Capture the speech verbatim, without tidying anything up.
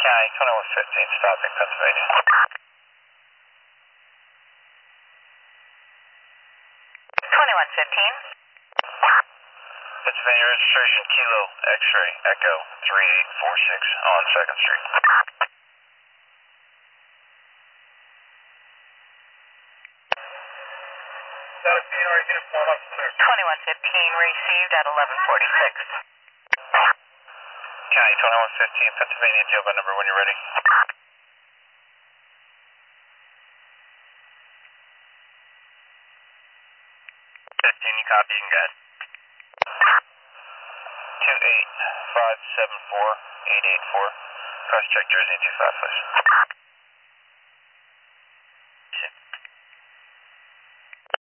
County twenty-one fifteen, stopping Pennsylvania. twenty-one fifteen. Pennsylvania registration, Kilo X-ray Echo three eight four six on second Street. twenty-one fifteen received at eleven forty-six. County twenty-one fifteen, Pennsylvania, jail by number when you're ready. fifteen, you copy, you can go ahead. two eight five seven four eight eight four. Cross check Jersey and two five, please.